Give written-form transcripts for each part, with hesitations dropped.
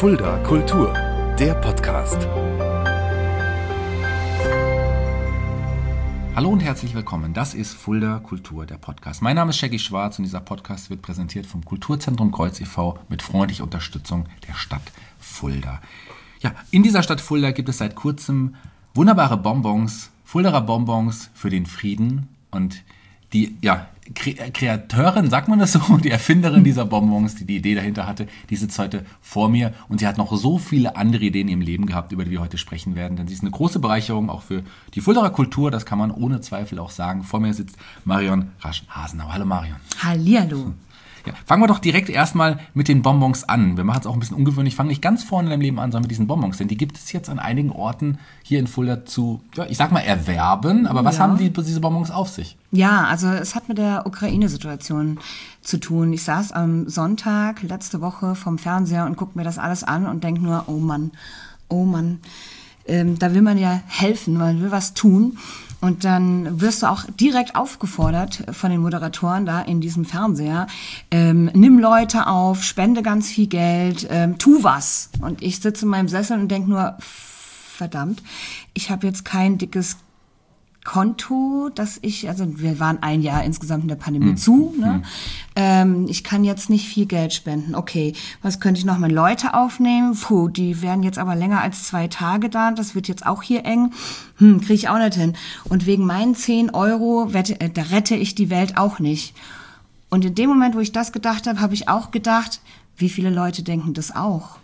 Fulda Kultur, der Podcast. Hallo und herzlich willkommen. Das ist Fulda Kultur, der Podcast. Mein Name ist Shaggy Schwarz und dieser Podcast wird präsentiert vom Kulturzentrum Kreuz e.V. mit freundlicher Unterstützung der Stadt Fulda. Ja, in dieser Stadt Fulda gibt es seit kurzem wunderbare Bonbons, Fuldaer Bonbons für den Frieden, und die Kreateurin, sagt man das so, die Erfinderin dieser Bonbons, die die Idee dahinter hatte, die sitzt heute vor mir, und sie hat noch so viele andere Ideen im Leben gehabt, über die wir heute sprechen werden, denn sie ist eine große Bereicherung auch für die Fuldaer Kultur, das kann man ohne Zweifel auch sagen. Vor mir sitzt Marion Rasch-Hasenauer. Hallo Marion. Hallihallo. Ja, fangen wir doch direkt erstmal mit den Bonbons an. Wir machen es auch ein bisschen ungewöhnlich. Fangen nicht ganz vorne in deinem Leben an, sondern mit diesen Bonbons. Denn die gibt es jetzt an einigen Orten hier in Fulda zu, ich sag mal, erwerben. Aber was haben diese Bonbons auf sich? Ja, also es hat mit der Ukraine-Situation zu tun. Ich saß am Sonntag letzte Woche vorm Fernseher und gucke mir das alles an und denke nur, oh Mann. Da will man ja helfen, man will was tun. Und dann wirst du auch direkt aufgefordert von den Moderatoren da in diesem Fernseher, nimm Leute auf, spende ganz viel Geld, tu was. Und ich sitze in meinem Sessel und denke nur, verdammt, ich habe jetzt kein dickes Konto, wir waren ein Jahr insgesamt in der Pandemie zu, ne? Ich kann jetzt nicht viel Geld spenden. Okay, was könnte ich noch mal Leute aufnehmen? Die werden jetzt aber länger als 2 Tage da, das wird jetzt auch hier eng. Kriege ich auch nicht hin. Und wegen meinen 10 Euro, da rette ich die Welt auch nicht. Und in dem Moment, wo ich das gedacht habe, habe ich auch gedacht, wie viele Leute denken das auch?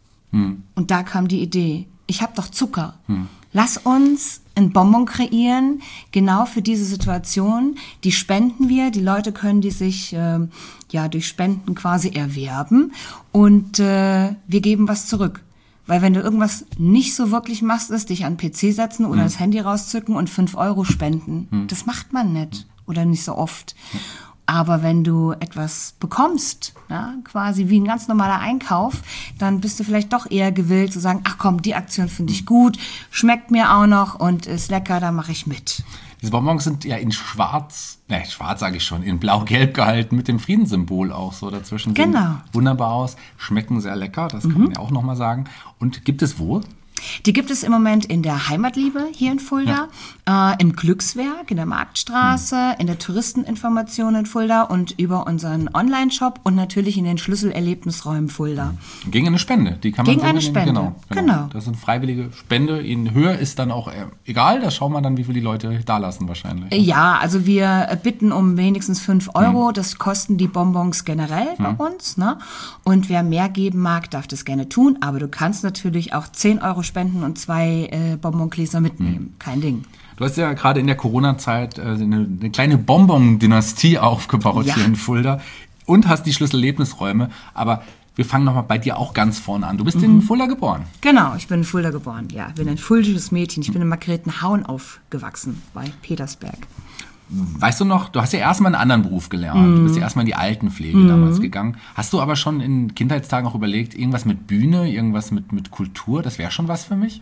Und da kam die Idee, ich habe doch Zucker. Lass uns ein Bonbon kreieren, genau für diese Situation. Die spenden wir, die Leute können die sich durch Spenden quasi erwerben, und wir geben was zurück. Weil wenn du irgendwas nicht so wirklich machst, ist dich an den PC setzen oder das Handy rauszücken und 5 Euro spenden. Das macht man nicht oder nicht so oft. Aber wenn du etwas bekommst, quasi wie ein ganz normaler Einkauf, dann bist du vielleicht doch eher gewillt zu sagen, ach komm, die Aktion finde ich gut, schmeckt mir auch noch und ist lecker, da mache ich mit. Diese Bonbons sind ja in schwarz sage ich schon, in blau-gelb gehalten, mit dem Friedenssymbol auch so dazwischen. Genau. Sehen wunderbar aus, schmecken sehr lecker, das kann man ja auch nochmal sagen. Und gibt es wo? Die gibt es im Moment in der Heimatliebe hier in Fulda, im Glückswerk in der Marktstraße, in der Touristeninformation in Fulda und über unseren Online-Shop und natürlich in den Schlüsselerlebnisräumen Fulda. Gegen eine Spende, die kann man gegen eine Spende, genau. Das sind freiwillige Spende. In Höhe ist dann auch egal, da schauen wir dann, wie viel die Leute da lassen wahrscheinlich. Ja, also wir bitten um wenigstens 5 Euro, das kosten die Bonbons generell bei uns, ne? Und wer mehr geben mag, darf das gerne tun, aber du kannst natürlich auch 10 Euro spenden und 2 Bonbongläser mitnehmen. Kein Ding. Du hast ja gerade in der Corona-Zeit eine kleine Bonbon-Dynastie aufgebaut hier in Fulda und hast die Schlüsselerlebnisräume. Aber wir fangen nochmal bei dir auch ganz vorne an. Du bist in Fulda geboren. Genau, ich bin in Fulda geboren. Ja, ich bin ein fuldisches Mädchen. Ich bin in Margretenhauen aufgewachsen, bei Petersberg. Weißt du noch, du hast ja erstmal einen anderen Beruf gelernt. Du bist ja erstmal in die Altenpflege damals gegangen. Hast du aber schon in Kindheitstagen auch überlegt, irgendwas mit Bühne, irgendwas mit Kultur, das wäre schon was für mich?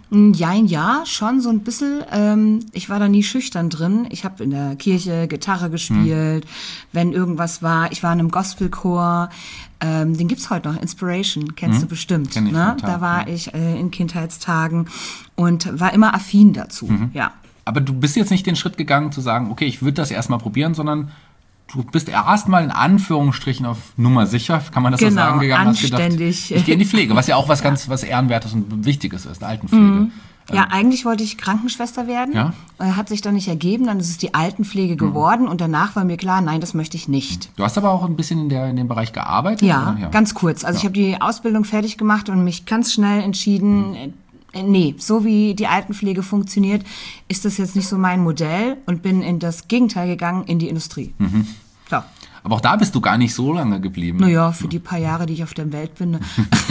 Ja, schon so ein bisschen. Ich war da nie schüchtern drin. Ich habe in der Kirche Gitarre gespielt, wenn irgendwas war. Ich war in einem Gospelchor. Den gibt's heute noch, Inspiration, kennst du bestimmt. Kenn ich, ne? Da war ich in Kindheitstagen und war immer affin dazu, ja. Aber du bist jetzt nicht den Schritt gegangen zu sagen, okay, ich würde das erstmal probieren, sondern du bist erstmal in Anführungsstrichen auf Nummer sicher, kann man das so sagen, gegangen, anständig. Hast gedacht, ich gehe in die Pflege, was ja auch was ganz was Ehrenwertes und Wichtiges ist, Altenpflege. Ja, eigentlich wollte ich Krankenschwester werden, hat sich dann nicht ergeben, dann ist es die Altenpflege geworden und danach war mir klar, nein, das möchte ich nicht. Du hast aber auch ein bisschen in dem Bereich gearbeitet? Ja, oder? Ganz kurz. Also ich habe die Ausbildung fertig gemacht und mich ganz schnell entschieden, nee, so wie die Altenpflege funktioniert, ist das jetzt nicht so mein Modell und bin in das Gegenteil gegangen, in die Industrie. So. Aber auch da bist du gar nicht so lange geblieben. Naja, für die paar Jahre, die ich auf der Welt bin,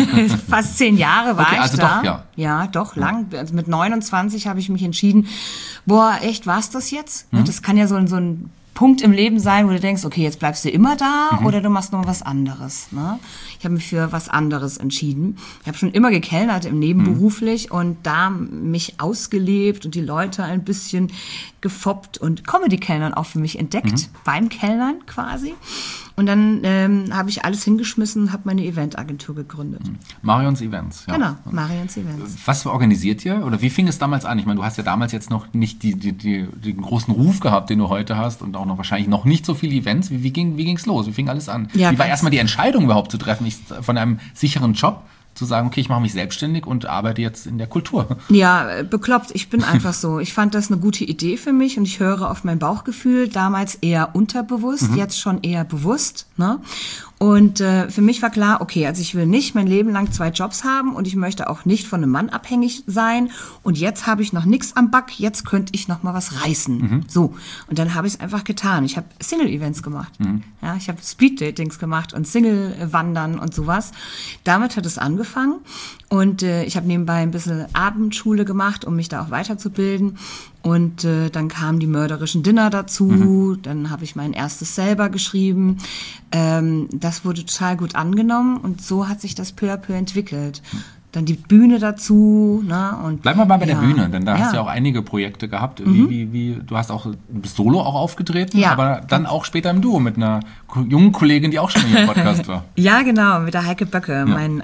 fast 10 Jahre war ich da. Doch, ja, doch, lang. Also mit 29 habe ich mich entschieden, echt, war's das jetzt? Das kann ja so ein Punkt im Leben sein, wo du denkst, okay, jetzt bleibst du immer da oder du machst noch was anderes. Ne? Ich habe mich für was anderes entschieden. Ich habe schon immer gekellnert im Nebenberuflich und da mich ausgelebt und die Leute ein bisschen gefoppt und Comedy-Kellnern auch für mich entdeckt, beim Kellnern quasi. Und dann habe ich alles hingeschmissen und habe meine Eventagentur gegründet. Marions Events. Ja. Genau, Marions Events. Was organisiert ihr? Oder wie fing es damals an? Ich meine, du hast ja damals jetzt noch nicht den großen Ruf gehabt, den du heute hast und auch noch wahrscheinlich noch nicht so viele Events. Wie ging's los? Wie fing alles an? Ja, wie war erstmal die Entscheidung überhaupt zu treffen, von einem sicheren Job zu sagen, okay, ich mache mich selbstständig und arbeite jetzt in der Kultur? Ja, bekloppt. Ich bin einfach so. Ich fand das eine gute Idee für mich und ich höre auf mein Bauchgefühl. Damals eher unterbewusst, jetzt schon eher bewusst. Ne? Und für mich war klar, okay, also ich will nicht mein Leben lang 2 Jobs haben und ich möchte auch nicht von einem Mann abhängig sein. Und jetzt habe ich noch nichts am Back, jetzt könnte ich noch mal was reißen. So, und dann habe ich es einfach getan. Ich habe Single-Events gemacht. Ja, ich habe Speed-Datings gemacht und Single-Wandern und sowas. Damit hat es angefangen. Und ich habe nebenbei ein bisschen Abendschule gemacht, um mich da auch weiterzubilden. Und dann kamen die mörderischen Dinner dazu. Dann habe ich mein erstes selber geschrieben. Das wurde total gut angenommen und so hat sich das peu à peu entwickelt. Dann die Bühne dazu. Ne? Und bleiben wir mal bei der Bühne, denn da hast du ja auch einige Projekte gehabt. Du hast auch solo auch aufgetreten, aber dann auch später im Duo mit einer jungen Kollegin, die auch schon im Podcast war. Ja, genau, mit der Heike Böcke, meine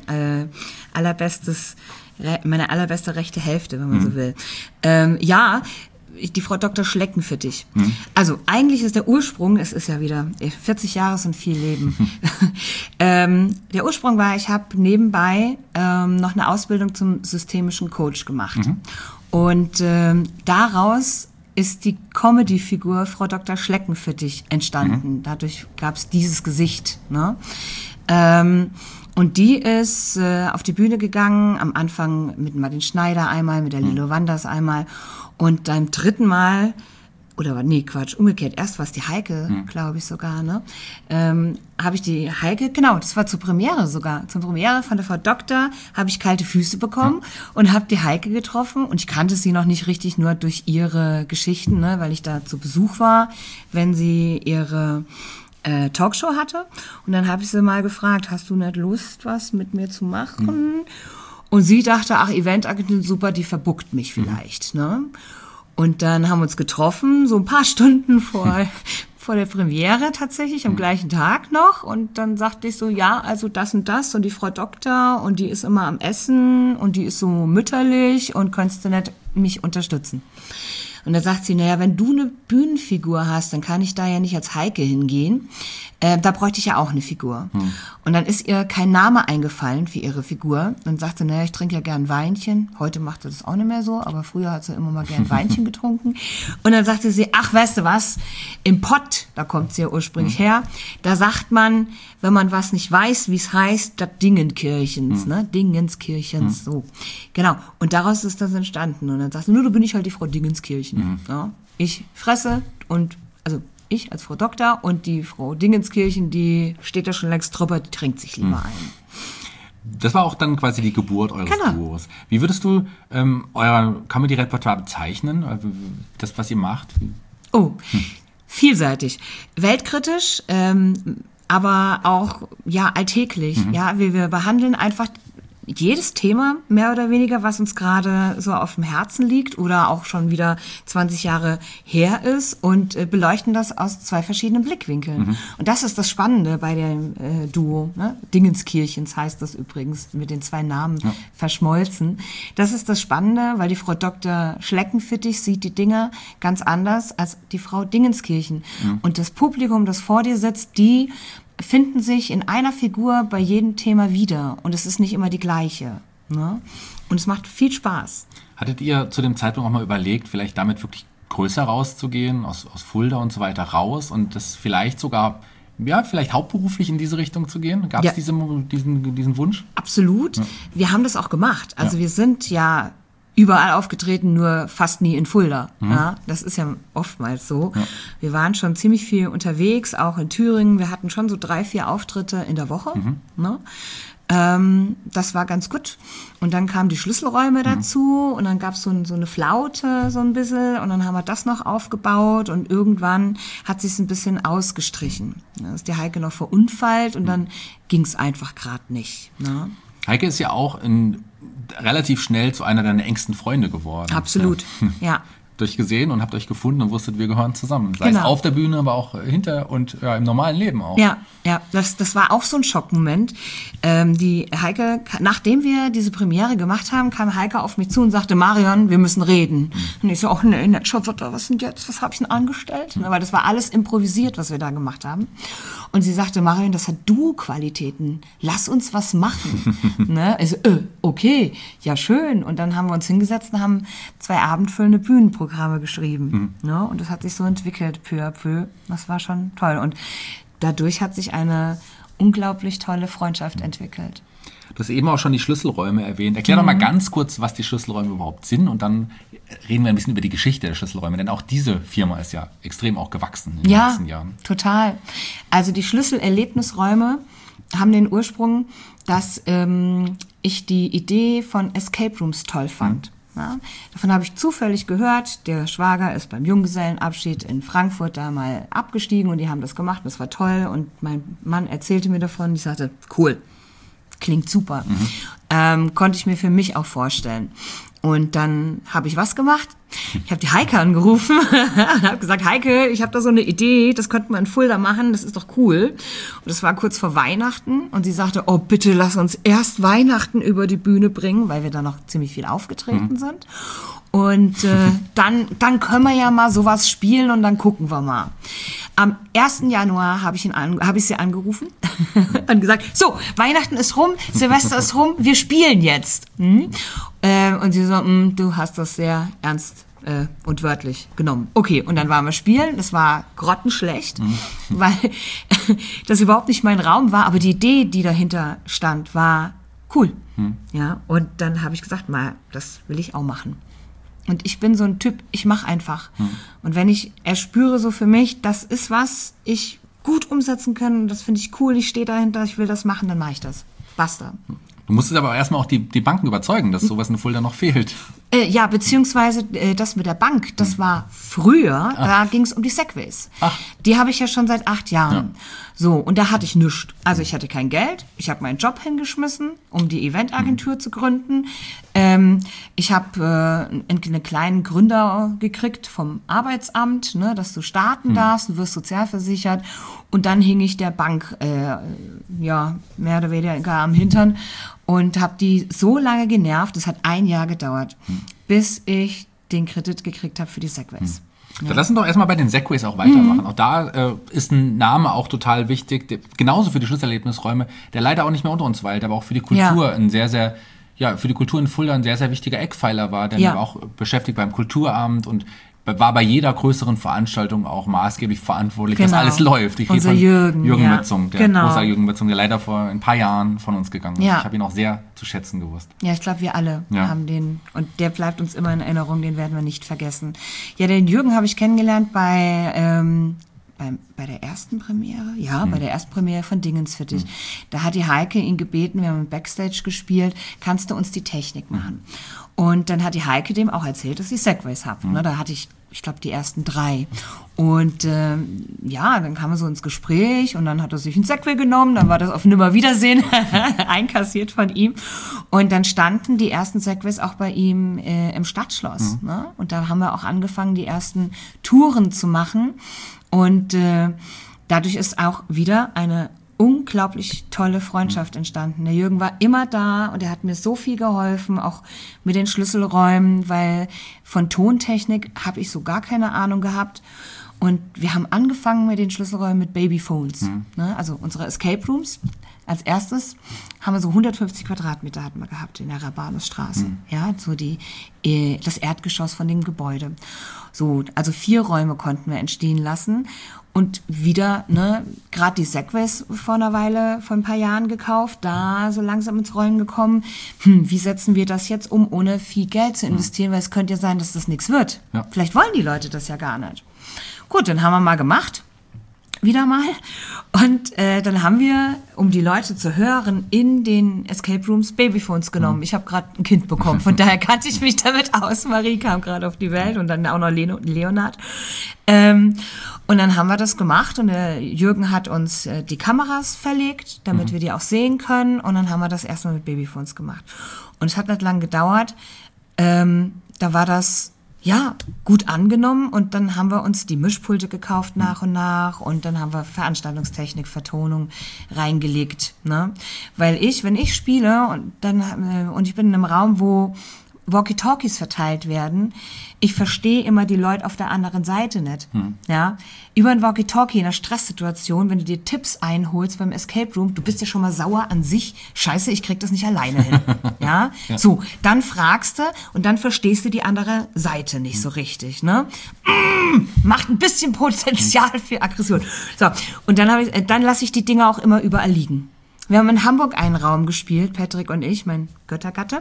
allerbeste rechte Hälfte, wenn man so will. Die Frau Dr. Schleckenfittich. Also eigentlich ist der Ursprung, es ist ja wieder 40 Jahre und viel Leben. Der Ursprung war, ich habe nebenbei noch eine Ausbildung zum systemischen Coach gemacht. Und daraus ist die Comedy-Figur Frau Dr. Schleckenfittich entstanden. Dadurch gab es dieses Gesicht. Ne? Und die ist auf die Bühne gegangen, am Anfang mit Martin Schneider einmal, mit der Lilo Wanders einmal. Und beim 3. Mal, umgekehrt, erst war es die Heike, glaube ich sogar, ne? Habe ich die Heike, genau, das war zur Premiere sogar. Zur Premiere von der Frau Doktor habe ich kalte Füße bekommen und habe die Heike getroffen. Und ich kannte sie noch nicht richtig, nur durch ihre Geschichten, ne? Weil ich da zu Besuch war, wenn sie ihre Talkshow hatte. Und dann habe ich sie mal gefragt, hast du nicht Lust, was mit mir zu machen? Und sie dachte, ach, Eventagentur, super, die verbuckt mich vielleicht. Ne? Und dann haben wir uns getroffen, so ein paar Stunden vor der Premiere tatsächlich, am gleichen Tag noch. Und dann sagte ich so, ja, also das und das und die Frau Doktor und die ist immer am Essen und die ist so mütterlich und könntest du nicht mich unterstützen? Und da sagt sie, naja, wenn du eine Bühnenfigur hast, dann kann ich da ja nicht als Heike hingehen. Da bräuchte ich ja auch eine Figur. Und dann ist ihr kein Name eingefallen für ihre Figur. Und sagt sie, naja, ich trinke ja gern Weinchen. Heute macht sie das auch nicht mehr so, aber früher hat sie immer mal gern Weinchen getrunken. Und dann sagte sie, ach, weißt du was, im Pott, da kommt sie ja ursprünglich her, da sagt man, wenn man was nicht weiß, wie es heißt, das Dingenkirchens, ne? Dingenskirchens, so. Genau. Und daraus ist das entstanden. Und dann sagt sie, nur, du bin ich halt die Frau Dingenskirchen. Ja? Ich fresse und, also, ich als Frau Doktor und die Frau Dingenskirchen, die steht da schon längst drüber, die trinkt sich lieber ein. Das war auch dann quasi die Geburt eures Duos. Wie würdest du euer Comedy-Repertoire bezeichnen? Das, was ihr macht? Vielseitig. Weltkritisch, aber auch alltäglich. Ja, wir behandeln einfach jedes Thema, mehr oder weniger, was uns gerade so auf dem Herzen liegt oder auch schon wieder 20 Jahre her ist und beleuchten das aus 2 verschiedenen Blickwinkeln. Und das ist das Spannende bei dem Duo. Ne? Dingenskirchens heißt das übrigens, mit den 2 Namen verschmolzen. Das ist das Spannende, weil die Frau Dr. Schleckenfittich sieht die Dinge ganz anders als die Frau Dingenskirchen. Und das Publikum, das vor dir sitzt, die finden sich in einer Figur bei jedem Thema wieder. Und es ist nicht immer die gleiche. Ne? Und es macht viel Spaß. Hattet ihr zu dem Zeitpunkt auch mal überlegt, vielleicht damit wirklich größer rauszugehen, aus Fulda und so weiter raus und das vielleicht sogar, vielleicht hauptberuflich in diese Richtung zu gehen? Gab es diesen Wunsch? Absolut. Ja. Wir haben das auch gemacht. Also wir sind ja überall aufgetreten, nur fast nie in Fulda. Ja, das ist ja oftmals so. Ja. Wir waren schon ziemlich viel unterwegs, auch in Thüringen. Wir hatten schon so 3-4 Auftritte in der Woche. Ne? Das war ganz gut. Und dann kamen die Schlüsselräume dazu und dann gab es so eine Flaute so ein bisschen und dann haben wir das noch aufgebaut und irgendwann hat sich's ein bisschen ausgestrichen. Da ist die Heike noch verunfallt und dann ging's einfach gerade nicht. Ne? Heike ist ja auch relativ schnell zu einer deiner engsten Freunde geworden. Absolut, ja. euch gesehen und habt euch gefunden und wusstet, wir gehören zusammen. Sei es Genau. auf der Bühne, aber auch hinter und im normalen Leben auch. Ja, das war auch so ein Schockmoment. Die Heike, nachdem wir diese Premiere gemacht haben, kam Heike auf mich zu und sagte, Marion, wir müssen reden. Und ich so, ach nee, nicht schon wieder, was denn jetzt? Was habe ich denn angestellt? Weil das war alles improvisiert, was wir da gemacht haben. Und sie sagte, Marion, das hat Duo-Qualitäten. Lass uns was machen. Ne? Ich so, okay, ja schön. Und dann haben wir uns hingesetzt und haben 2 abendfüllende Bühnenprogramme geschrieben. Ne? Und das hat sich so entwickelt, peu à peu. Das war schon toll. Und dadurch hat sich eine unglaublich tolle Freundschaft entwickelt. Du hast eben auch schon die Schlüsselräume erwähnt. Erklär doch mal ganz kurz, was die Schlüsselräume überhaupt sind und dann reden wir ein bisschen über die Geschichte der Schlüsselräume, denn auch diese Firma ist ja extrem auch gewachsen in den letzten Jahren. Ja, total. Also die Schlüsselerlebnisräume haben den Ursprung, dass ich die Idee von Escape Rooms toll fand. Ja, davon habe ich zufällig gehört, der Schwager ist beim Junggesellenabschied in Frankfurt da mal abgestiegen und die haben das gemacht, das war toll und mein Mann erzählte mir davon, ich sagte, cool, klingt super. Konnte ich mir für mich auch vorstellen. Und dann habe ich was gemacht? Ich habe die Heike angerufen und habe gesagt, Heike, ich habe da so eine Idee, das könnten wir in Fulda machen, das ist doch cool. Und das war kurz vor Weihnachten und sie sagte, oh bitte lass uns erst Weihnachten über die Bühne bringen, weil wir da noch ziemlich viel aufgetreten sind. Und dann können wir ja mal sowas spielen und dann gucken wir mal. Am 1. Januar habe ich sie angerufen und gesagt, so, Weihnachten ist rum, Silvester ist rum, wir spielen jetzt. Und sie so, du hast das sehr ernst und wörtlich genommen. Okay, und dann waren wir spielen, das war grottenschlecht, weil das überhaupt nicht mein Raum war, aber die Idee, die dahinter stand, war cool. Ja, und dann habe ich gesagt, mal, das will ich auch machen. Und ich bin so ein Typ, ich mache einfach. Und wenn ich erspüre so für mich, das ist was ich gut umsetzen kann, das finde ich cool, ich stehe dahinter, ich will das machen, dann mache ich das. Basta. Du musstest aber erstmal auch die Banken überzeugen, dass sowas in Fulda noch fehlt. Ja, beziehungsweise das mit der Bank, das war früher, da ging es um die Segways. Die habe ich ja schon seit 8 Jahren. Ja. So, und da hatte ich nichts. Also ich hatte kein Geld, ich habe meinen Job hingeschmissen, um die Eventagentur zu gründen. Ich habe einen kleinen Gründer gekriegt vom Arbeitsamt, ne, dass du starten darfst, du wirst sozialversichert. Und dann hing ich der Bank mehr oder weniger am Hintern und habe die so lange genervt, das hat 1 Jahr gedauert, bis ich den Kredit gekriegt habe für die Segways. Ja. Lass uns doch erstmal bei den Segways auch weitermachen. Auch da ist ein Name auch total wichtig, genauso für die Schlüsselerlebnisräume, der leider auch nicht mehr unter uns weilt, aber auch für die Kultur ein sehr, sehr, für die Kultur in Fulda ein sehr, sehr wichtiger Eckpfeiler war, denn er war auch beschäftigt beim Kulturamt und war bei jeder größeren Veranstaltung auch maßgeblich verantwortlich, dass alles läuft. Ich rede von Jürgen Mützung, der große Jürgen Mützung, der leider vor ein paar Jahren von uns gegangen ist. Ja. Ich habe ihn auch sehr zu schätzen gewusst. Ja, ich glaube, wir alle haben den. Und der bleibt uns immer in Erinnerung, den werden wir nicht vergessen. Ja, den Jürgen habe ich kennengelernt bei der ersten Premiere? Ja, bei der ersten Premiere von Dingensfittich. Da hat die Heike ihn gebeten, wir haben im Backstage gespielt, kannst du uns die Technik machen? Und dann hat die Heike dem auch erzählt, dass ich Segways habe. Ne, da hatte ich glaube, die ersten 3. Und dann kam er so ins Gespräch und dann hat er sich einen Segway genommen, dann war das auf Nimmerwiedersehen einkassiert von ihm. Und dann standen die ersten Segways auch bei ihm im Stadtschloss. Ne? Und da haben wir auch angefangen, die ersten Touren zu machen. Und dadurch ist auch wieder eine unglaublich tolle Freundschaft entstanden. Der Jürgen war immer da und er hat mir so viel geholfen, auch mit den Schlüsselräumen, weil von Tontechnik habe ich so gar keine Ahnung gehabt. Und wir haben angefangen mit den Schlüsselräumen mit Babyphones. Ne? Also unsere Escape Rooms. Als erstes haben wir so 150 Quadratmeter hatten wir gehabt in der Rabanusstraße. Ja, so das Erdgeschoss von dem Gebäude. So, also 4 Räume konnten wir entstehen lassen. Und wieder, ne, gerade die Segways vor ein paar Jahren gekauft, da so langsam ins Rollen gekommen. Wie setzen wir das jetzt um, ohne viel Geld zu investieren? Weil es könnte ja sein, dass das nichts wird. Ja. Vielleicht wollen die Leute das ja gar nicht. Gut, dann haben wir mal gemacht. Wieder mal. Und dann haben wir, um die Leute zu hören, in den Escape Rooms Babyphones genommen. Ich habe gerade ein Kind bekommen, von daher kannte ich mich damit aus. Marie kam gerade auf die Welt und dann auch noch Leonard. Und dann haben wir das gemacht und der Jürgen hat uns die Kameras verlegt, damit wir die auch sehen können. Und dann haben wir das erstmal mit Babyphones gemacht. Und es hat nicht lang gedauert. Da war das ja, gut angenommen und dann haben wir uns die Mischpulte gekauft nach und nach und dann haben wir Veranstaltungstechnik, Vertonung reingelegt, ne? Weil wenn ich spiele und ich bin in einem Raum, wo Walkie-Talkies verteilt werden, ich verstehe immer die Leute auf der anderen Seite nicht. Ja? Über ein Walkie-Talkie in einer Stresssituation, wenn du dir Tipps einholst beim Escape Room, du bist ja schon mal sauer an sich, scheiße, ich krieg das nicht alleine hin. Ja? So, dann fragst du und dann verstehst du die andere Seite nicht so richtig. Ne? Macht ein bisschen Potenzial für Aggression. So, und dann lasse ich die Dinger auch immer überall liegen. Wir haben in Hamburg einen Raum gespielt, Patrick und ich, mein Göttergatte.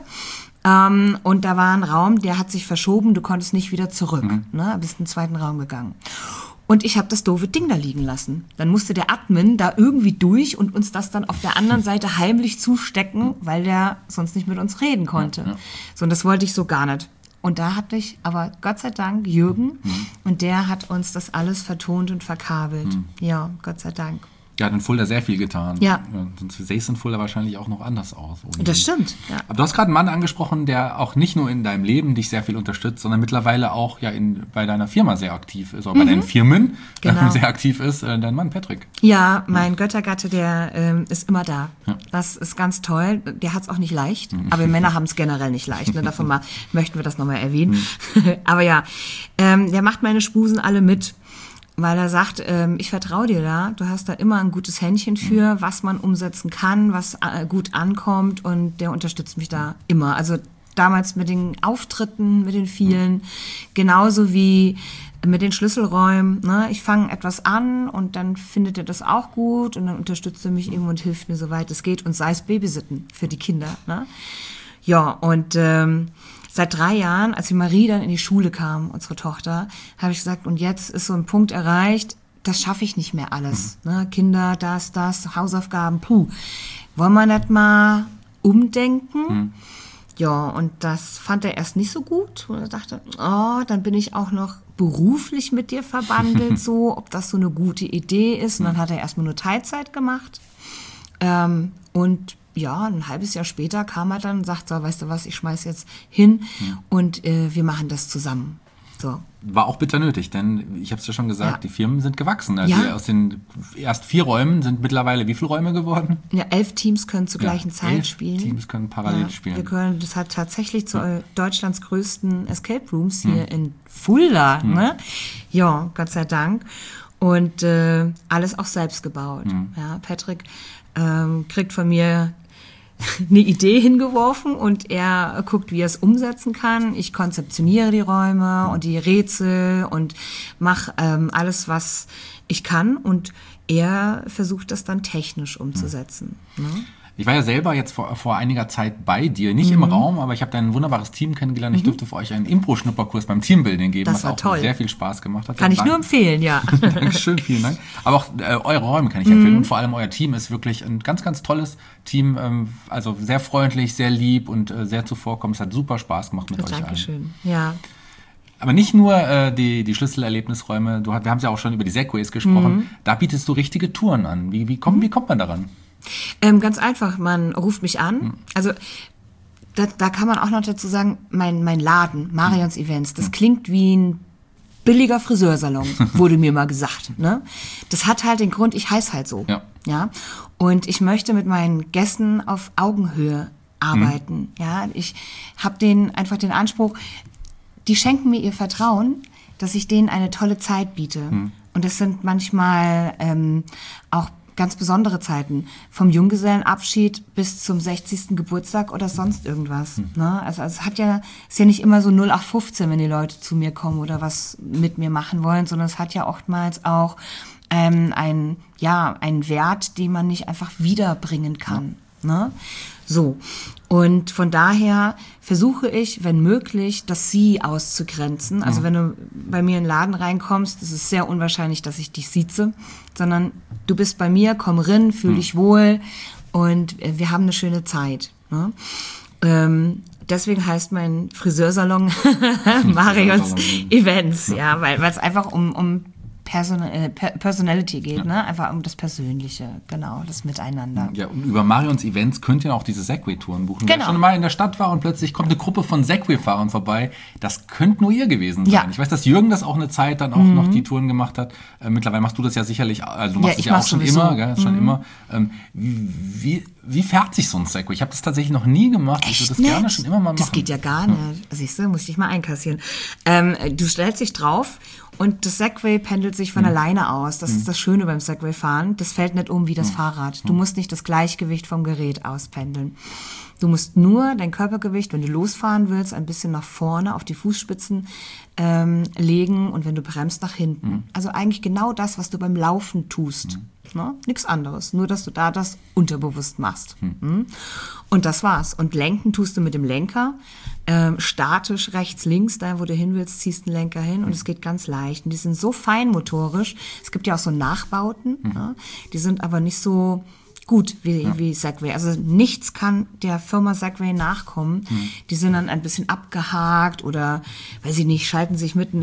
Und da war ein Raum, der hat sich verschoben, du konntest nicht wieder zurück. Ne? Bist in den zweiten Raum gegangen. Und ich habe das doofe Ding da liegen lassen. Dann musste der Admin da irgendwie durch und uns das dann auf der anderen Seite heimlich zustecken, weil der sonst nicht mit uns reden konnte. Ja. So, und das wollte ich so gar nicht. Und da hatte ich aber Gott sei Dank Jürgen und der hat uns das alles vertont und verkabelt. Ja, Gott sei Dank. Ja, hat in Fulda sehr viel getan. Ja. Sonst sähe es in Fulda wahrscheinlich auch noch anders aus. Das stimmt, ja. Aber du hast gerade einen Mann angesprochen, der auch nicht nur in deinem Leben dich sehr viel unterstützt, sondern mittlerweile auch ja bei deiner Firma sehr aktiv ist, oder bei deinen Firmen sehr aktiv ist, dein Mann Patrick. Ja, mein Göttergatte, der ist immer da. Ja. Das ist ganz toll. Der hat es auch nicht leicht, aber Männer haben es generell nicht leicht. Ne? Davon möchten wir das nochmal erwähnen. Aber ja, der macht meine Spusen alle mit. Weil er sagt, ich vertraue dir da, du hast da immer ein gutes Händchen für, was man umsetzen kann, was gut ankommt und der unterstützt mich da immer. Also damals mit den Auftritten, mit den vielen, genauso wie mit den Schlüsselräumen. Ne? Ich fange etwas an und dann findet er das auch gut und dann unterstützt er mich eben und hilft mir, soweit es geht und sei es Babysitten für die Kinder. Ne? Ja, und seit 3 Jahren, als die Marie dann in die Schule kam, unsere Tochter, habe ich gesagt, und jetzt ist so ein Punkt erreicht, das schaffe ich nicht mehr alles. Ne? Kinder, das, Hausaufgaben, Wollen wir nicht mal umdenken? Ja, und das fand er erst nicht so gut. Und er dachte, dann bin ich auch noch beruflich mit dir verbandelt, so, ob das so eine gute Idee ist. Und dann hat er erstmal nur Teilzeit gemacht. Und ja, ein halbes Jahr später kam er dann und sagt, so, weißt du was, ich schmeiß jetzt hin und wir machen das zusammen. So. War auch bitter nötig, denn ich habe es ja schon gesagt, die Firmen sind gewachsen. Also aus den erst 4 Räumen sind mittlerweile wie viele Räume geworden? Ja, 11 Teams können zur gleichen Zeit spielen. 11 Teams können parallel spielen. Das hat tatsächlich zu Deutschlands größten Escape Rooms hier in Fulda. Ne? Ja, Gott sei Dank. Und alles auch selbst gebaut. Ja, Patrick kriegt von mir eine Idee hingeworfen und er guckt, wie er es umsetzen kann. Ich konzeptioniere die Räume und die Rätsel und mache alles, was ich kann und er versucht das dann technisch umzusetzen. Ne? Ich war ja selber jetzt vor einiger Zeit bei dir, nicht im Raum, aber ich habe dein wunderbares Team kennengelernt. Ich durfte für euch einen Impro-Schnupperkurs beim Teambuilding geben, das war was auch toll. Sehr viel Spaß gemacht hat. Kann ich nur empfehlen, ja. Dankeschön, vielen Dank. Aber auch eure Räume kann ich empfehlen und vor allem euer Team ist wirklich ein ganz, ganz tolles Team. Also sehr freundlich, sehr lieb und sehr zuvorkommend. Es hat super Spaß gemacht mit euch allen. Dankeschön, ja. Aber nicht nur die Schlüsselerlebnisräume, wir haben ja auch schon über die Segways gesprochen, da bietest du richtige Touren an. Wie kommt man daran? Ganz einfach, man ruft mich an. Also da kann man auch noch dazu sagen, mein Laden, Marions Events, das klingt wie ein billiger Friseursalon, wurde mir mal gesagt. Ne? Das hat halt den Grund, ich heiße halt so. Ja? Und ich möchte mit meinen Gästen auf Augenhöhe arbeiten. Ja? Ich habe einfach den Anspruch, die schenken mir ihr Vertrauen, dass ich denen eine tolle Zeit biete. Und das sind manchmal auch ganz besondere Zeiten, vom Junggesellenabschied bis zum 60. Geburtstag oder sonst irgendwas. Ne? Also es ist ja nicht immer so 0815, wenn die Leute zu mir kommen oder was mit mir machen wollen, sondern es hat ja oftmals auch einen Wert, den man nicht einfach wiederbringen kann. Ne? So. Und von daher versuche ich, wenn möglich, das Sie auszugrenzen. Also wenn du bei mir in den Laden reinkommst, ist es sehr unwahrscheinlich, dass ich dich sieze, sondern du bist bei mir, komm rein, fühl dich wohl und wir haben eine schöne Zeit. Ne? Deswegen heißt mein Friseursalon Marions Events, ja, weil es einfach um Personality geht, ne? Einfach um das Persönliche, genau, das Miteinander. Ja, und über Marions Events könnt ihr auch diese Segway-Touren buchen. Genau. Wer schon mal in der Stadt war und plötzlich kommt eine Gruppe von Segway-Fahrern vorbei, das könnte nur ihr gewesen sein. Ja. Ich weiß, dass Jürgen das auch eine Zeit dann auch noch die Touren gemacht hat. Mittlerweile machst du das ja sicherlich, also du machst es ja auch schon sowieso. immer, gell? Schon immer. Wie fährt sich so ein Segway? Ich habe das tatsächlich noch nie gemacht. Ich würde das gerne schon immer mal machen. Das geht ja gar nicht. Siehst du, muss ich mal einkassieren. Du stellst dich drauf und das Segway pendelt sich von alleine aus. Das ist das Schöne beim Segway-Fahren. Das fällt nicht um wie das Fahrrad. Du musst nicht das Gleichgewicht vom Gerät auspendeln. Du musst nur dein Körpergewicht, wenn du losfahren willst, ein bisschen nach vorne auf die Fußspitzen legen und wenn du bremst, nach hinten. Also eigentlich genau das, was du beim Laufen tust. Ne? Nichts anderes, nur dass du da das unterbewusst machst. Und das war's. Und lenken tust du mit dem Lenker, statisch rechts, links, da wo du hin willst, ziehst den Lenker hin und es geht ganz leicht. Und die sind so feinmotorisch, es gibt ja auch so Nachbauten, ne? Die sind aber nicht so gut wie Segway. Also nichts kann der Firma Segway nachkommen. Die sind dann ein bisschen abgehakt oder, weiß ich nicht, schalten sich mitten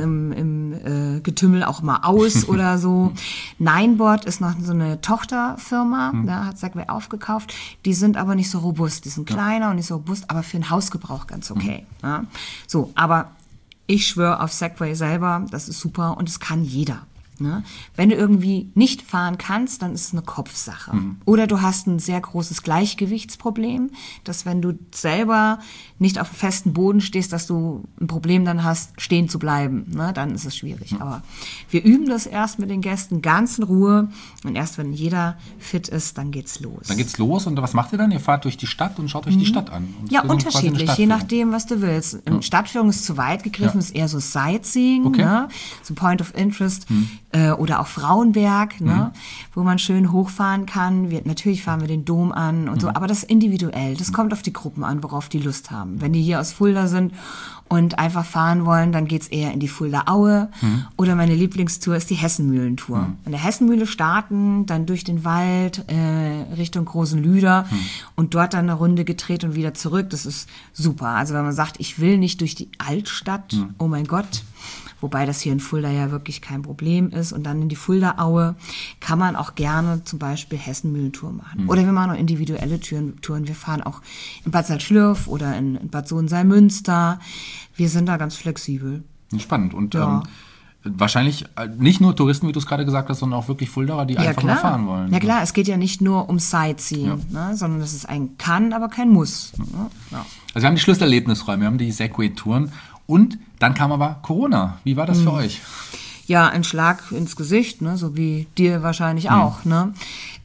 im Getümmel auch mal aus oder so. Nineboard ist noch so eine Tochterfirma, da hat Segway aufgekauft. Die sind aber nicht so robust. Die sind kleiner und nicht so robust, aber für den Hausgebrauch ganz okay. Ja. So, aber ich schwöre auf Segway selber, das ist super und es kann jeder. Ne? Wenn du irgendwie nicht fahren kannst, dann ist es eine Kopfsache. Oder du hast ein sehr großes Gleichgewichtsproblem, dass wenn du selber nicht auf festem Boden stehst, dass du ein Problem dann hast, stehen zu bleiben. Ne? Dann ist es schwierig. Aber wir üben das erst mit den Gästen ganz in Ruhe und erst wenn jeder fit ist, dann geht's los. Dann geht's los und was macht ihr dann? Ihr fahrt durch die Stadt und schaut euch die Stadt an. Und ja, unterschiedlich, je nachdem, was du willst. Stadtführung ist zu weit gegriffen, ist eher so Sightseeing, ne? So Point of Interest. Oder auch Frauenberg, ne, wo man schön hochfahren kann. Natürlich fahren wir den Dom an und so, aber das ist individuell. Das kommt auf die Gruppen an, worauf die Lust haben. Wenn die hier aus Fulda sind und einfach fahren wollen, dann geht's eher in die Fulda Aue. Oder meine Lieblingstour ist die Hessenmühlentour. An der Hessenmühle starten, dann durch den Wald Richtung Großen Lüder und dort dann eine Runde gedreht und wieder zurück. Das ist super. Also wenn man sagt, ich will nicht durch die Altstadt, oh mein Gott, wobei das hier in Fulda ja wirklich kein Problem ist. Und dann in die Fulda-Aue kann man auch gerne zum Beispiel Hessenmühlentour machen. Oder wir machen auch individuelle Touren. Wir fahren auch in Bad Salzschlürf oder in Bad Sohn-Salmünster. Wir sind da ganz flexibel. Spannend. Und wahrscheinlich nicht nur Touristen, wie du es gerade gesagt hast, sondern auch wirklich Fuldaer, die einfach mal fahren wollen. Ja klar, es geht ja nicht nur um Sightseeing, ne, sondern es ist ein Kann, aber kein Muss. Ja. Also wir haben die Schlüsselerlebnisräume, wir haben die Segway-Touren und dann kam aber Corona. Wie war das für euch? Ja, ein Schlag ins Gesicht, ne, so wie dir wahrscheinlich auch. Ne?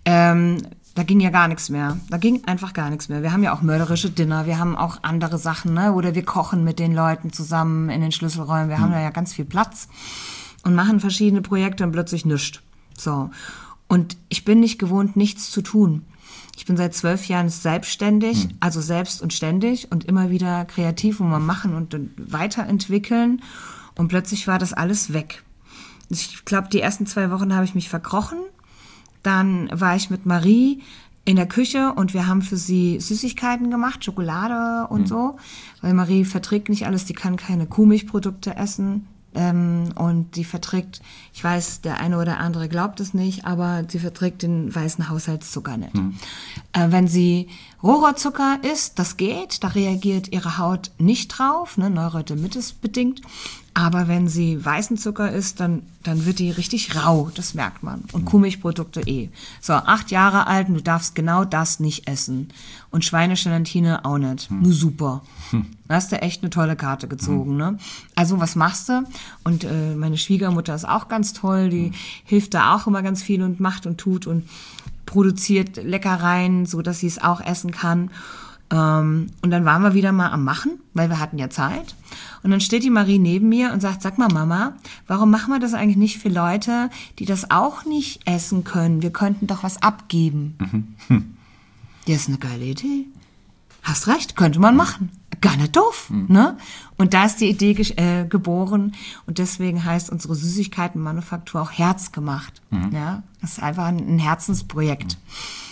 Da ging ja gar nichts mehr. Da ging einfach gar nichts mehr. Wir haben ja auch mörderische Dinner, wir haben auch andere Sachen, ne? Oder wir kochen mit den Leuten zusammen in den Schlüsselräumen. Wir haben da ja ganz viel Platz und machen verschiedene Projekte und plötzlich nichts. So. Und ich bin nicht gewohnt, nichts zu tun. Ich bin seit 12 Jahren selbstständig, also selbst und ständig und immer wieder kreativ und mal machen und weiterentwickeln. Und plötzlich war das alles weg. Ich glaube, die ersten 2 Wochen habe ich mich verkrochen. Dann war ich mit Marie in der Küche und wir haben für sie Süßigkeiten gemacht, Schokolade und so. Weil Marie verträgt nicht alles, die kann keine Kuhmilchprodukte essen. Und die verträgt, ich weiß, der eine oder andere glaubt es nicht, aber sie verträgt den weißen Haushaltszucker nicht. Wenn sie Rohrzucker isst, das geht, da reagiert ihre Haut nicht drauf, ne, Neurodermitis bedingt. Aber wenn sie weißen Zucker isst, dann wird die richtig rau, das merkt man. Und Kuhmilchprodukte So, 8 Jahre alt und du darfst genau das nicht essen. Und Schweinegelatine auch nicht. Nur super. Da hast du echt eine tolle Karte gezogen, ne? Also, was machst du? Und meine Schwiegermutter ist auch ganz toll, die hilft da auch immer ganz viel und macht und tut und produziert Leckereien, so dass sie es auch essen kann. Und dann waren wir wieder mal am Machen, weil wir hatten ja Zeit. Und dann steht die Marie neben mir und sagt, sag mal Mama, warum machen wir das eigentlich nicht für Leute, die das auch nicht essen können? Wir könnten doch was abgeben. Das ist eine geile Idee. Hast recht, könnte man machen. Gar nicht doof, ne? Und da ist die Idee geboren und deswegen heißt unsere Süßigkeitenmanufaktur auch Herzgemacht. Ja? Das ist einfach ein Herzensprojekt.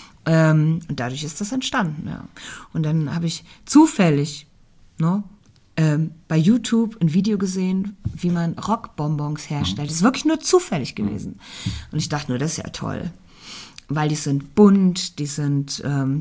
Und dadurch ist das entstanden, ja. Und dann habe ich zufällig, ne, bei YouTube ein Video gesehen, wie man Rockbonbons herstellt. Das ist wirklich nur zufällig gewesen. Und ich dachte nur, das ist ja toll. Weil die sind bunt, die sind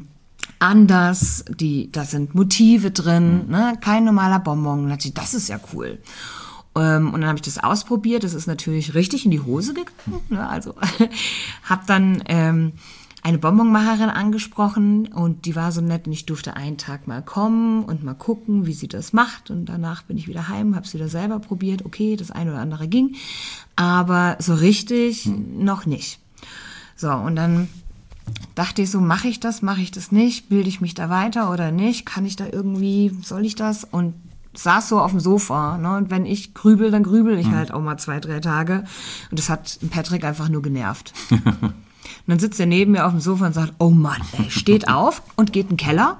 anders, da sind Motive drin, ne? Kein normaler Bonbon. Und dachte ich, das ist ja cool. Und dann habe ich das ausprobiert. Das ist natürlich richtig in die Hose gegangen. Ne? Also habe dann eine Bonbonmacherin angesprochen und die war so nett und ich durfte einen Tag mal kommen und mal gucken, wie sie das macht. Und danach bin ich wieder heim, habe es wieder selber probiert. Okay, das eine oder andere ging, aber so richtig noch nicht. So, und dann dachte ich so, mache ich das nicht? Bilde ich mich da weiter oder nicht? Kann ich da irgendwie, soll ich das? Und saß so auf dem Sofa, ne? Und wenn ich grübel, dann grübel ich halt auch mal 2-3 Tage. Und das hat Patrick einfach nur genervt. Und dann sitzt er neben mir auf dem Sofa und sagt, oh Mann, ey, steht auf und geht in den Keller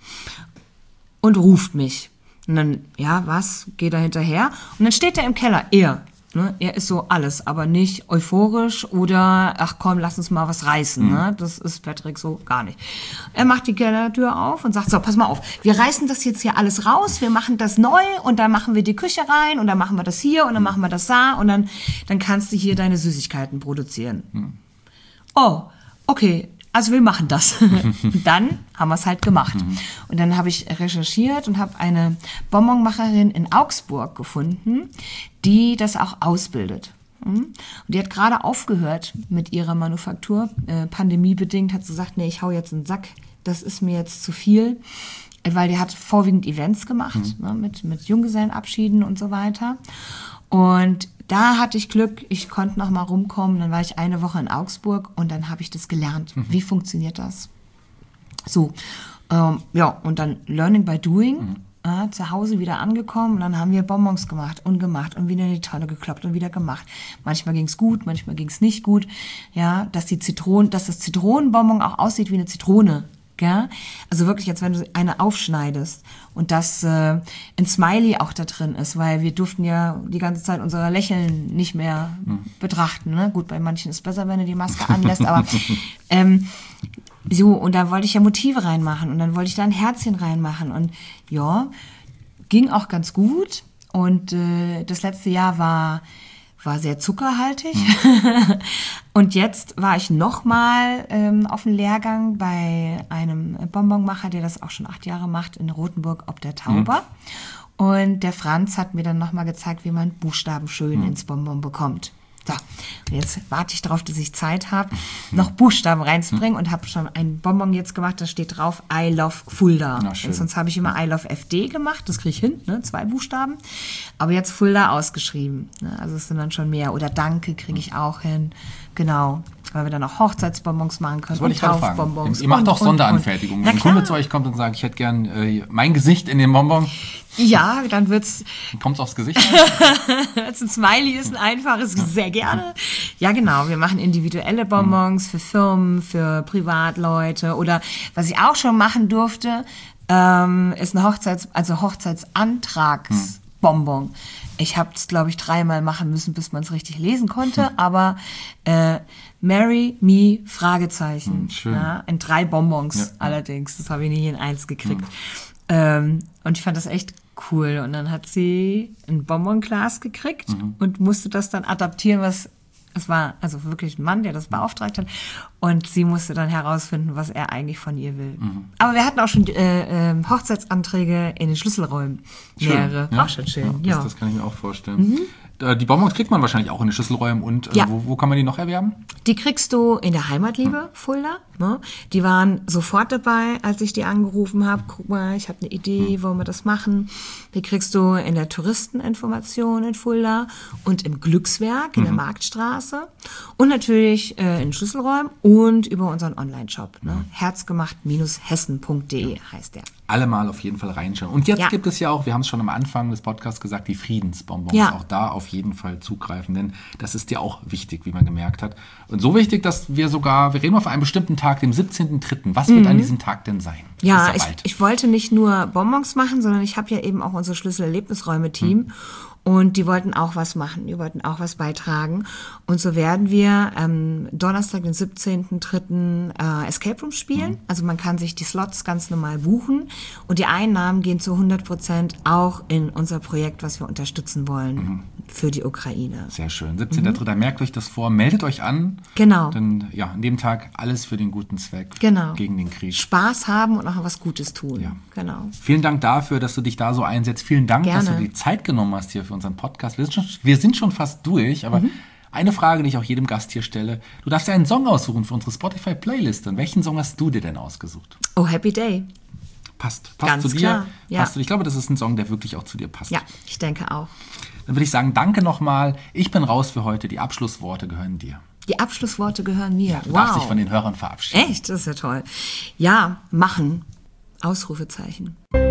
und ruft mich. Und dann, ja, was, geht er hinterher? Und dann steht er im Keller, ne? Er ist so alles, aber nicht euphorisch oder, ach komm, lass uns mal was reißen. Ne? Das ist Patrick so gar nicht. Er macht die Kellertür auf und sagt, so, pass mal auf, wir reißen das jetzt hier alles raus, wir machen das neu und dann machen wir die Küche rein und dann machen wir das hier und dann machen wir das da und dann kannst du hier deine Süßigkeiten produzieren. Oh, okay, also wir machen das. Und dann haben wir es halt gemacht. Und dann habe ich recherchiert und habe eine Bonbonmacherin in Augsburg gefunden, die das auch ausbildet. Und die hat gerade aufgehört mit ihrer Manufaktur. Pandemiebedingt hat sie gesagt, nee, ich hau jetzt einen Sack, das ist mir jetzt zu viel. Weil die hat vorwiegend Events gemacht, ne, mit Junggesellenabschieden und so weiter. Und da hatte ich Glück, ich konnte noch mal rumkommen. Dann war ich eine Woche in Augsburg und dann habe ich das gelernt. Wie funktioniert das? So, ja, und dann Learning by Doing. Zu Hause wieder angekommen und dann haben wir Bonbons gemacht und wieder in die Tonne gekloppt und wieder gemacht. Manchmal ging's gut, manchmal ging's nicht gut. Ja, dass das Zitronenbonbon auch aussieht wie eine Zitrone. Ja? Also wirklich, als wenn du eine aufschneidest und dass ein Smiley auch da drin ist, weil wir durften ja die ganze Zeit unser Lächeln nicht mehr betrachten. Ne? Gut, bei manchen ist es besser, wenn du die Maske anlässt, aber so, und da wollte ich ja Motive reinmachen und dann wollte ich da ein Herzchen reinmachen und ja, ging auch ganz gut und das letzte Jahr war sehr zuckerhaltig. Und jetzt war ich nochmal auf dem Lehrgang bei einem Bonbonmacher, der das auch schon 8 Jahre macht, in Rotenburg ob der Tauber. Und der Franz hat mir dann nochmal gezeigt, wie man Buchstaben schön ins Bonbon bekommt. So, und jetzt warte ich darauf, dass ich Zeit habe, noch Buchstaben reinzubringen und habe schon einen Bonbon jetzt gemacht, da steht drauf I love Fulda. Und sonst habe ich immer I love FD gemacht, das kriege ich hin, ne, 2 Buchstaben. Aber jetzt Fulda ausgeschrieben, ne, also es sind dann schon mehr. Oder Danke kriege ich auch hin, genau. Weil wir dann auch Hochzeitsbonbons machen können und Taufbonbons. Ihr macht auch Sonderanfertigungen. Wenn ein Kunde zu euch kommt und sagt, ich hätte gern mein Gesicht in den Bonbon. Ja, dann wird's. Kommt's aufs Gesicht? Ein Smiley ist ein einfaches, sehr gerne. Ja, genau. Wir machen individuelle Bonbons für Firmen, für Privatleute oder was ich auch schon machen durfte, ist ein Hochzeitsantragsbonbon. Ich habe es, glaube ich, 3-mal machen müssen, bis man es richtig lesen konnte, aber Marry Me, Fragezeichen. Schön. Ja, in 3 Bonbons allerdings. Das habe ich nie in 1 gekriegt. Und ich fand das echt cool. Und dann hat sie ein Bonbonglas gekriegt und musste das dann adaptieren, es war also wirklich ein Mann, der das beauftragt hat. Und sie musste dann herausfinden, was er eigentlich von ihr will. Aber wir hatten auch schon Hochzeitsanträge in den Schlüsselräumen. Mehrere. Ja? Auch schon schön. Ja, das kann ich mir auch vorstellen. Die Bonbons kriegt man wahrscheinlich auch in den Schlüsselräumen. Und wo kann man die noch erwerben? Die kriegst du in der Heimatliebe, Fulda. Ne? Die waren sofort dabei, als ich die angerufen habe. Guck mal, ich habe eine Idee, wollen wir das machen? Die kriegst du in der Touristeninformation in Fulda und im Glückswerk in der Marktstraße. Und natürlich in den Schlüsselräumen und über unseren Online-Shop. Ne? Herzgemacht-hessen.de heißt der. Alle mal auf jeden Fall reinschauen. Und jetzt gibt es ja auch, wir haben es schon am Anfang des Podcasts gesagt, die Friedensbonbons. Ja. Auch da auf jeden Fall zugreifen, denn das ist ja auch wichtig, wie man gemerkt hat. Und so wichtig, dass wir reden auf einen bestimmten Tag, dem 17.03. Was wird an diesem Tag denn sein? Ja, ich wollte nicht nur Bonbons machen, sondern ich habe ja eben auch unser Schlüssel-Erlebnisräume-Team. und die wollten auch was machen, die wollten auch was beitragen. Und so werden wir Donnerstag, den 17.03. Escape Room spielen. Also man kann sich die Slots ganz normal buchen und die Einnahmen gehen zu 100% auch in unser Projekt, was wir unterstützen wollen für die Ukraine. Sehr schön. 17.03. Merkt euch das vor, meldet euch an. Genau. Denn ja, an dem Tag alles für den guten Zweck. Genau. Gegen den Krieg. Spaß haben und auch was Gutes tun. Ja. Genau. Vielen Dank dafür, dass du dich da so einsetzt. Vielen Dank, Gerne. dass du die Zeit genommen hast hier für unseren Podcast. Wir sind schon fast durch, aber eine Frage, die ich auch jedem Gast hier stelle. Du darfst dir einen Song aussuchen für unsere Spotify-Playlist. Und welchen Song hast du dir denn ausgesucht? Oh, Happy Day. Passt Ganz zu dir. klar, ja. Passt zu dir. Ich glaube, das ist ein Song, der wirklich auch zu dir passt. Ja, ich denke auch. Dann würde ich sagen, danke nochmal. Ich bin raus für heute. Die Abschlussworte gehören dir. Die Abschlussworte gehören mir. Du darfst dich von den Hörern verabschieden. Echt? Das ist ja toll. Ja, machen. Ausrufezeichen.